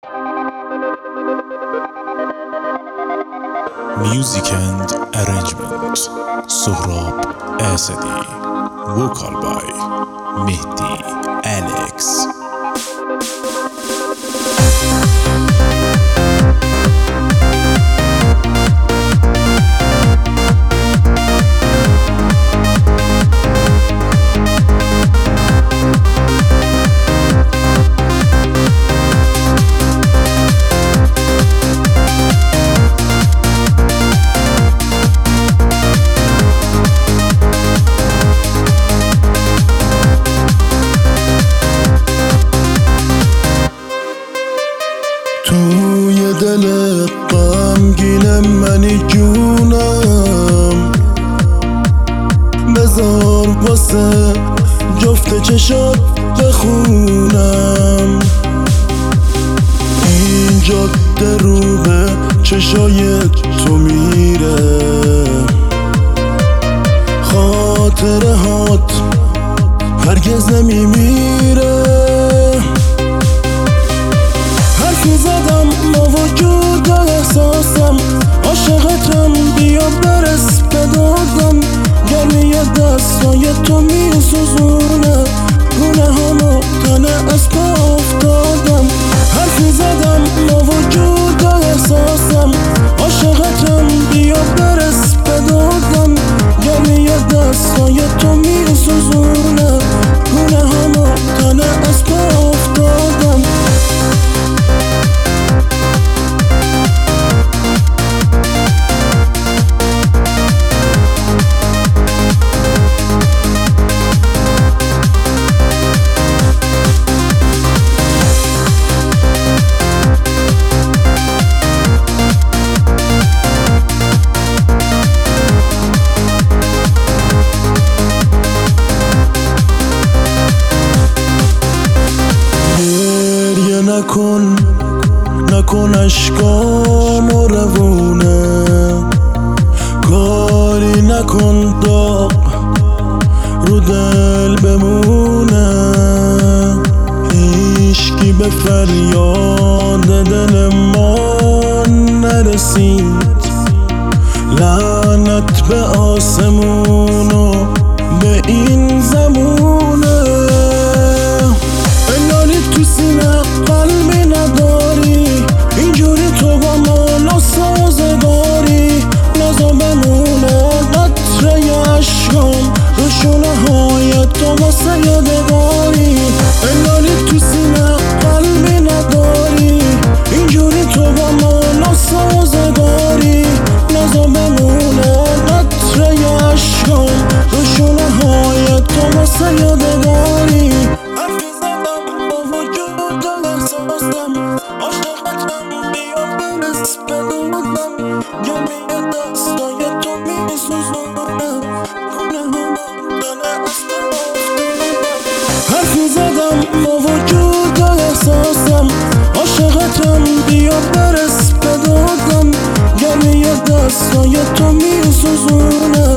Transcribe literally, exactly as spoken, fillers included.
Music and arrangement Sohrab Asadi. Vocal by Mehdi Alex. توی دل غمگینم منی جونم، بذار واسه جفت چشات بخونم. این جاده رو به چشای تو میره، خاطره هات هرگز نمیمیره. حرفی زدم با وجود و احساسم، عاشقتم بیا برس به دادم. گرمی دستای تو میسوزونه، گونه همو تنه از پا افتادم. حرفی زدم با وجود و احساسم، عاشقتم بیا برس به دادم. گرمی دستای تو میسوزونه، گونه همو تنه از پا افتادم. نکن نکن اشکامو روونه، کاری نکن داغ رو دل بمونه. هیچکی به فریاد دل ما نرسید، لعنت به آسمون و به این زمونه. انگاری تو سینه قلبی نداری، اینجوری تو با ما ناسازگاری. نازا بمونه قطره عشقام رو شونه های تو واسه یادگاری. انگاری تو سینه قلبی نداری، اینجوری تو با ما ناسازگاری. نازا بمونه قطره عشقام رو شونه های تو واسه یادگاری. عاشقتم بیا برس به دادم، گرمی دستای تو میسوزونه، گونه همو تنه از پا افتادم. حرفی زدم با وجود و احساسم، عاشقتم بیا برس به دادم. گرمی دستای تو میسوزونه،